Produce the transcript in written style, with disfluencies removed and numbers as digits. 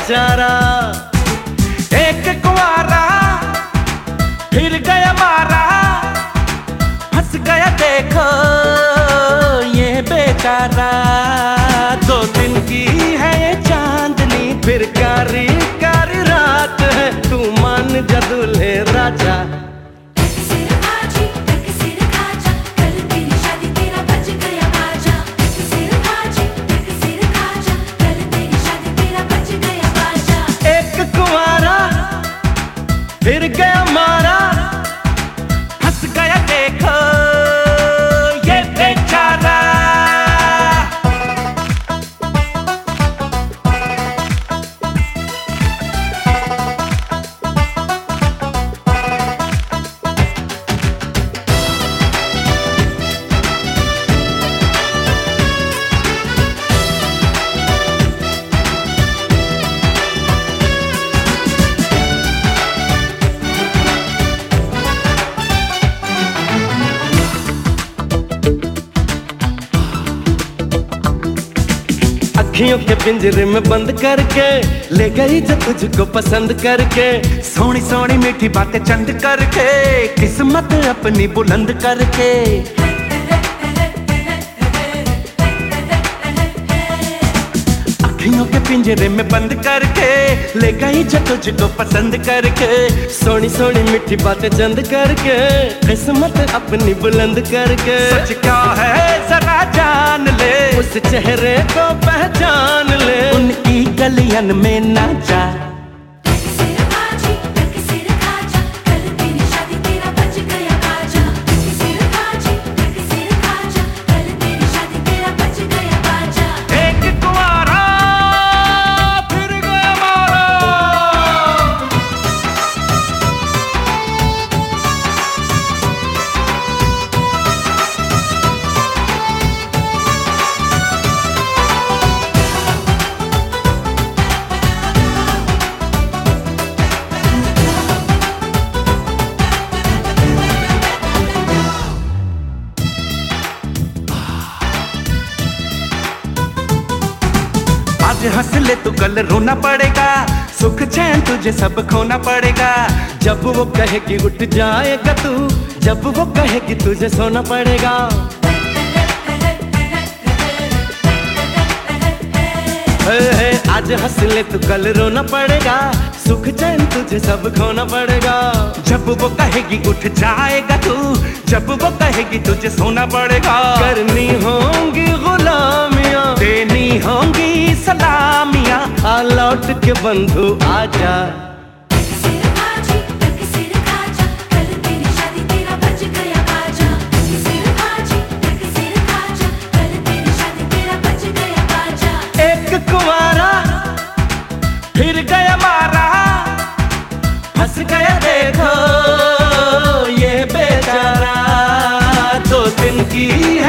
बेचारा। एक कुंवारा फिर गया मारा, फंस गया देखो ये बेचारा। 2 दिन की है ये चांदनी, फिर कारी कारी रात है, तू मान जा दूल्हे राजा। फिर गया मारा, हंस गया देखो ये बेचारा। अखियों के पिंजरे में बंद करके ले गई जो तुझको पसंद करके, सोनी सोनी मीठी बातें चंद करके, किस्मत अपनी बुलंद करके। अखियों के पिंजरे में बंद करके ले गई जो तुझको पसंद करके, सोनी सोनी मीठी बातें चंद करके, किस्मत अपनी बुलंद करके। सच क्या है जरा जान ले, उस चेहरे को पहचान ले, उनकी गलियन में ना जा। आज हंस ले तू कल रोना पड़ेगा, सुख चैन तुझे सब खोना पड़ेगा। जब वो कहे कि उठ जाएगा तू, जब वो कहे कि तुझे सोना पड़ेगा। आज हंस ले तू कल रोना पड़ेगा, सुख चैन तुझे सब खोना पड़ेगा। जब वो कहेगी उठ जाएगा तू, जब वो कहेगी तुझे सोना पड़ेगा। करनी होंगी गुलामियां, देनी होंगी सलामियां, आ लौट के बंधु आजा। एक कुंवारा फिर गया मारा, हंस गया देखो ये बेचारा। 2 दिन की